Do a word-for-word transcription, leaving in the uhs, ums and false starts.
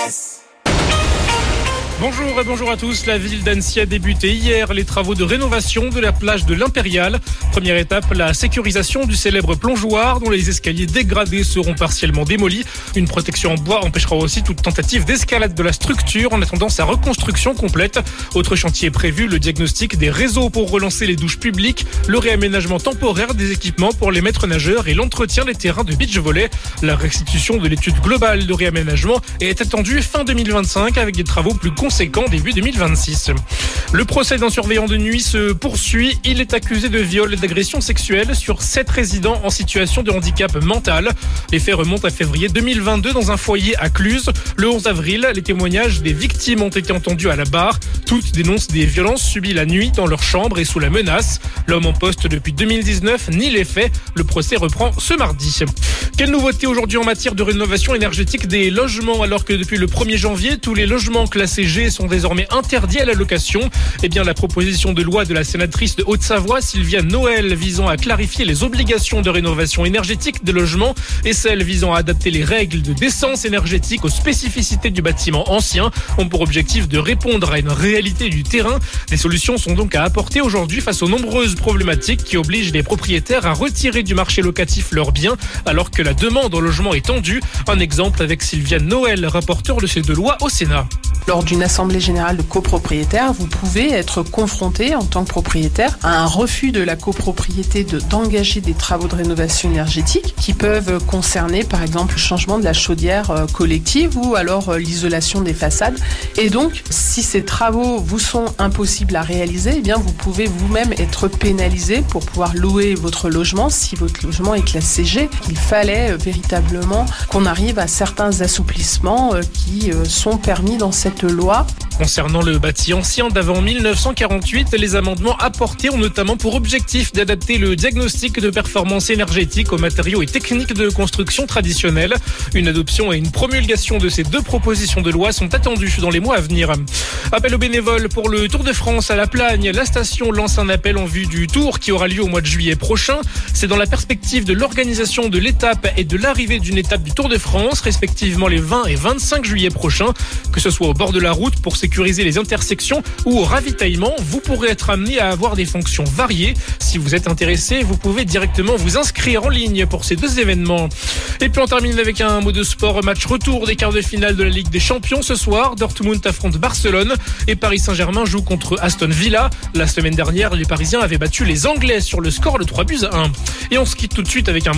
S. Bonjour et bonjour à tous. La ville d'Annecy a débuté hier les travaux de rénovation de la plage de l'Impérial. Première étape, la sécurisation du célèbre plongeoir dont les escaliers dégradés seront partiellement démolis. Une protection en bois empêchera aussi toute tentative d'escalade de la structure en attendant sa reconstruction complète. Autre chantier prévu, le diagnostic des réseaux pour relancer les douches publiques, le réaménagement temporaire des équipements pour les maîtres nageurs et l'entretien des terrains de beach volley. La restitution de l'étude globale de réaménagement est attendue fin deux mille vingt-cinq avec des travaux plus conséquent début deux mille vingt-six. Le procès d'un surveillant de nuit se poursuit. Il est accusé de viol et d'agression sexuelle sur sept résidents en situation de handicap mental. Les faits remontent à février deux mille vingt-deux dans un foyer à Cluses. Le onze avril, les témoignages des victimes ont été entendus à la barre. Toutes dénoncent des violences subies la nuit dans leur chambre et sous la menace. L'homme en poste depuis deux mille dix-neuf nie les faits. Le procès reprend ce mardi. Quelle nouveauté aujourd'hui en matière de rénovation énergétique des logements, alors que depuis le premier janvier, tous les logements classés G sont désormais interdits à la location. Eh bien, la proposition de loi de la sénatrice de Haute-Savoie, Sylviane Noël, visant à clarifier les obligations de rénovation énergétique des logements et celles visant à adapter les règles de décence énergétique aux spécificités du bâtiment ancien ont pour objectif de répondre à une réalité du terrain. Des solutions sont donc à apporter aujourd'hui face aux nombreuses problématiques qui obligent les propriétaires à retirer du marché locatif leurs biens alors que la demande en logement est tendue. Un exemple avec Sylviane Noël, rapporteure de ces deux lois au Sénat. Lors d'une assemblée générale de copropriétaires, vous pouvez être confronté en tant que propriétaire à un refus de la copropriété de, d'engager des travaux de rénovation énergétique qui peuvent concerner par exemple le changement de la chaudière collective ou alors l'isolation des façades. Et donc, si ces travaux vous sont impossibles à réaliser, eh bien vous pouvez vous-même être pénalisé pour pouvoir louer votre logement si votre logement est classé G. Il fallait véritablement qu'on arrive à certains assouplissements qui sont permis dans cette loi. Concernant le bâti ancien d'avant mille neuf cent quarante-huit, les amendements apportés ont notamment pour objectif d'adapter le diagnostic de performance énergétique aux matériaux et techniques de construction traditionnels. Une adoption et une promulgation de ces deux propositions de loi sont attendues dans les mois à venir. Appel aux bénévoles pour le Tour de France à La Plagne. La station lance un appel en vue du Tour qui aura lieu au mois de juillet prochain. C'est dans la perspective de l'organisation de l'étape et de l'arrivée d'une étape du Tour de France, respectivement les vingt et vingt-cinq juillet prochains. Que ce soit au bord de la route pour sécuriser les intersections ou au ravitaillement, vous pourrez être amené à avoir des fonctions variées. Si vous êtes intéressé, vous pouvez directement vous inscrire en ligne pour ces deux événements. Et puis on termine avec un mot de sport. Match retour des quarts de finale de la Ligue des Champions ce soir. Dortmund affronte Barcelone et Paris Saint-Germain joue contre Aston Villa. La semaine dernière, les Parisiens avaient battu les Anglais sur le score de trois buts à un. Et on se quitte tout de suite avec un